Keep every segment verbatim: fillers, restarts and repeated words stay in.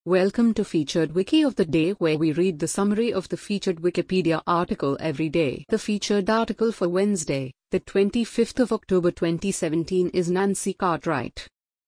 Welcome to Featured Wiki of the Day, where we read the summary of the featured Wikipedia article every day. The featured article for Wednesday, the twenty-fifth of October twenty seventeen is Nancy Cartwright.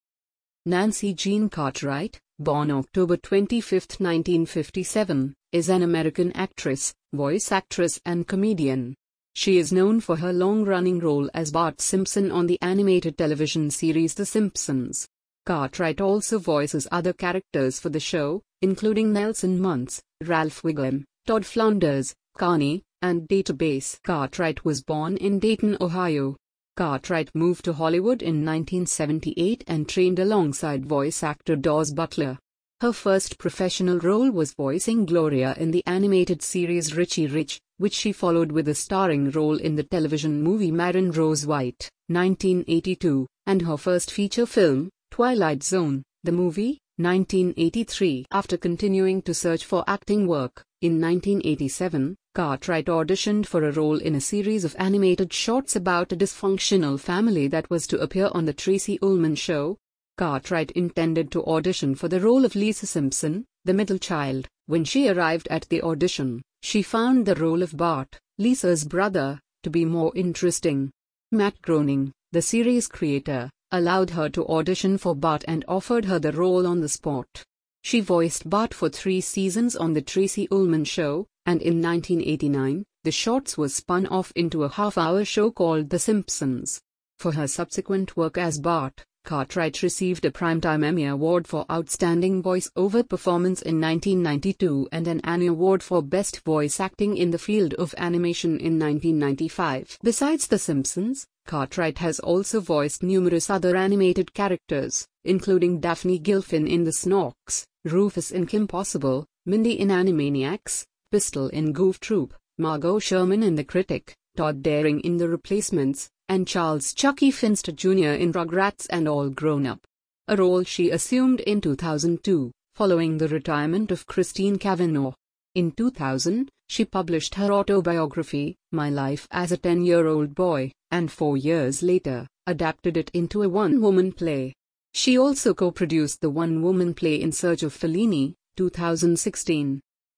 Nancy Jean Cartwright, born October twenty-fifth, nineteen fifty-seven, is an American actress, voice actress and comedian. She is known for her long-running role as Bart Simpson on the animated television series The Simpsons. Cartwright also voices other characters for the show, including Nelson Muntz, Ralph Wiggum, Todd Flanders, Carney, and Database. Cartwright was born in Dayton, Ohio. Cartwright moved to Hollywood in nineteen seventy-eight and trained alongside voice actor Daws Butler. Her first professional role was voicing Gloria in the animated series Richie Rich, which she followed with a starring role in the television movie Marin Rose White, nineteen eighty-two, and her first feature film, Twilight Zone, the movie, nineteen eighty-three. After continuing to search for acting work, in nineteen eighty-seven, Cartwright auditioned for a role in a series of animated shorts about a dysfunctional family that was to appear on The Tracey Ullman Show. Cartwright intended to audition for the role of Lisa Simpson, the middle child. When she arrived at the audition, she found the role of Bart, Lisa's brother, to be more interesting. Matt Groening, the series creator, allowed her to audition for Bart and offered her the role on the spot. She voiced Bart for three seasons on The Tracey Ullman Show, and in nineteen eighty-nine, the shorts was spun off into a half-hour show called The Simpsons. For her subsequent work as Bart, Cartwright received a Primetime Emmy Award for Outstanding Voice-Over Performance in nineteen ninety-two and an Annie Award for Best Voice Acting in the Field of Animation in nineteen ninety-five. Besides The Simpsons, Cartwright has also voiced numerous other animated characters, including Daphne Gilfin in The Snorks, Rufus in Kim Possible, Mindy in Animaniacs, Pistol in Goof Troop, Margot Sherman in The Critic, Todd Daring in The Replacements, and Charles Chucky Finster Junior in Rugrats and All Grown Up, a role she assumed in two thousand two, following the retirement of Christine Cavanaugh. In two thousand, she published her autobiography, My Life as a Ten-Year-Old Boy, and four years later, adapted it into a one-woman play. She also co-produced the one-woman play In Search of Fellini, two thousand sixteen.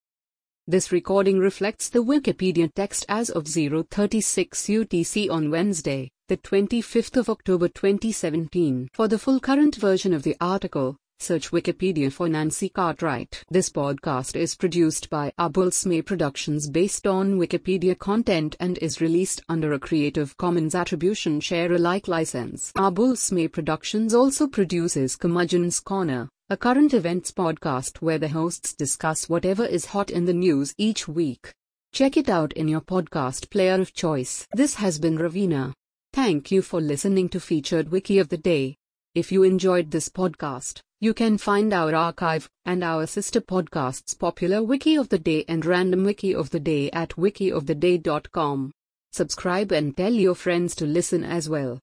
This recording reflects the Wikipedia text as of zero thirty-six U T C on Wednesday, the twenty-fifth of October twenty seventeen. For the full current version of the article, search Wikipedia for Nancy Cartwright. This podcast is produced by Abul Smay Productions based on Wikipedia content and is released under a Creative Commons Attribution Share Alike license. Abul Smay Productions also produces Curmudgeon's Corner, a current events podcast where the hosts discuss whatever is hot in the news each week. Check it out in your podcast player of choice. This has been Ravina. Thank you for listening to Featured Wiki of the Day. If you enjoyed this podcast, you can find our archive and our sister podcasts Popular Wiki of the Day and Random Wiki of the Day at wiki of the day dot com. Subscribe and tell your friends to listen as well.